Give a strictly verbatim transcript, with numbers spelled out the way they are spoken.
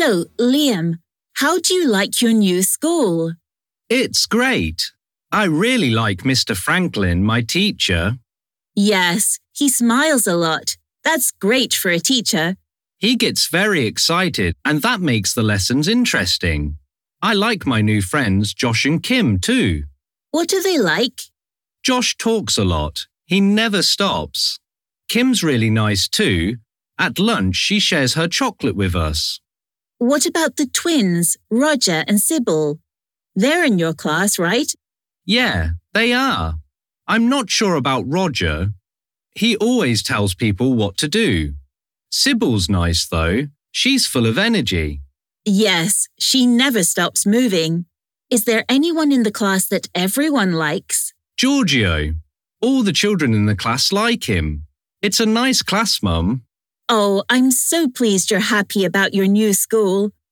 So, Liam, how do you like your new school? It's great. I really like Mister Franklin, my teacher. Yes, he smiles a lot. That's great for a teacher. He gets very excited, and that makes the lessons interesting. I like my new friends Josh and Kim too. What are they like? Josh talks a lot. He never stops. Kim's really nice too. At lunch, she shares her chocolate with us. What about the twins, Roger and Sybil? They're in your class, right? Yeah, they are. I'm not sure about Roger. He always tells people what to do. Sybil's nice though. She's full of energy. Yes, she never stops moving. Is there anyone in the class that everyone likes? Giorgio. All the children in the class like him. It's a nice class, Mum. Oh, I'm so pleased you're happy about your new school.